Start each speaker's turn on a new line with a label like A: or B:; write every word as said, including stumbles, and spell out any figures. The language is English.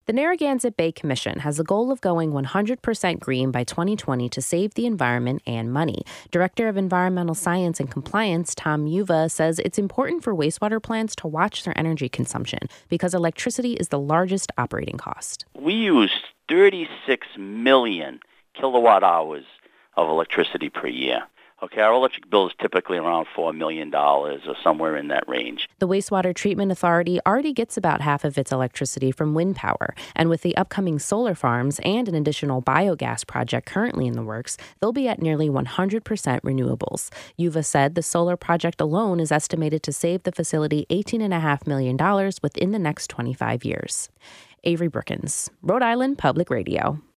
A: The Narragansett Bay Commission has a goal of going one hundred percent green by twenty twenty to save the environment and money. Director of Environmental Science and Compliance, Tom Yuva, says it's important for wastewater plants to watch their energy consumption because electricity is the largest operating cost.
B: We use thirty-six million kilowatt hours of electricity per year. Okay, our electric bill is typically around four million dollars or somewhere in that range.
A: The Wastewater Treatment Authority already gets about half of its electricity from wind power, and with the upcoming solar farms and an additional biogas project currently in the works, they'll be at nearly one hundred percent renewables. Yuva said the solar project alone is estimated to save the facility eighteen point five million dollars within the next twenty-five years. Avery Brookins, Rhode Island Public Radio.